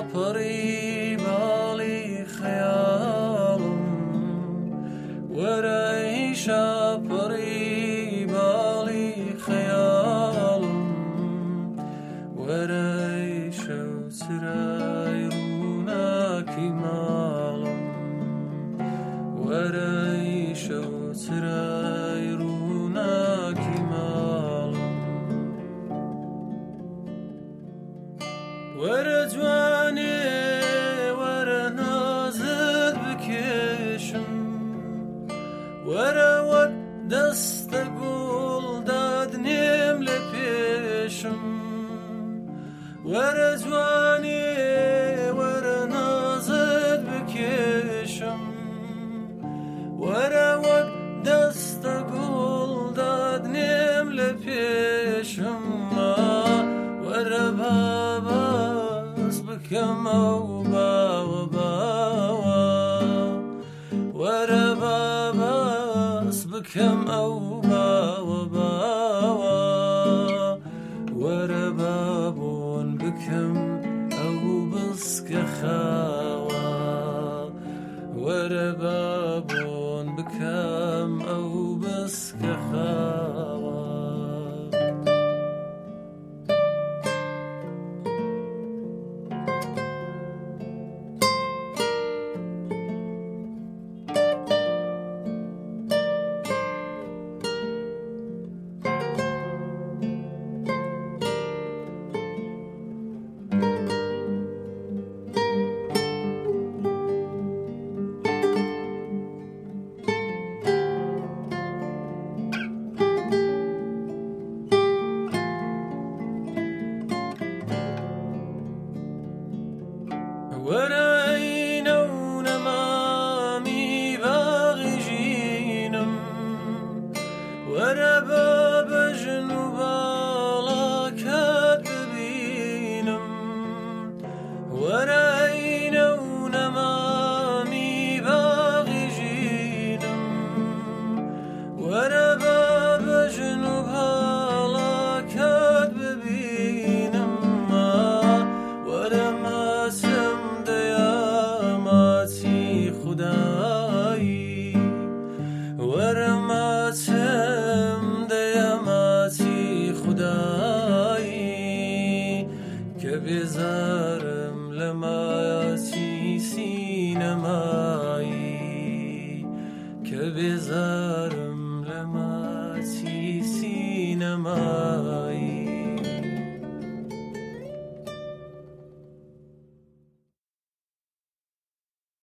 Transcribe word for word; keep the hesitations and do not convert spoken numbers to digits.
پڕی باڵی خەیاڵم وەرە ئیشە پڕی باڵی خەیاڵم وەرە ئیشە و چرای ڕووناکی ماڵم وەرە ئیشە و چرای ڕووناکی ماڵم وەرە جوانێ وەرە نازت بکێشم وەرە وەک دەستە گوڵ دادنێم لە پێشم وەرە جوانێ وەرە نازت بکێشم وەرە وەک دەستە گوڵ دادنێم لە پێشم وەرە بابەس بکەم ئەو باوە باوە وەرە بابەس بکەم ئەو باوە باوە وەرە بابۆن بکەم ئەو بسکە خاوە وەرە بابۆن بکەم ئەو بسکە خاوە وەرە ئەینە و نەمامی باغی ژینم وەرە بە بەژن و باڵاکات ببینم وەرە ئەینە و نەمامی باغی ژینم وەرە بە بەژن و باڵاکات ببینم وەرە ماسم خدایی وەرە ماچم دەیە ماچی خودایی کە بێزار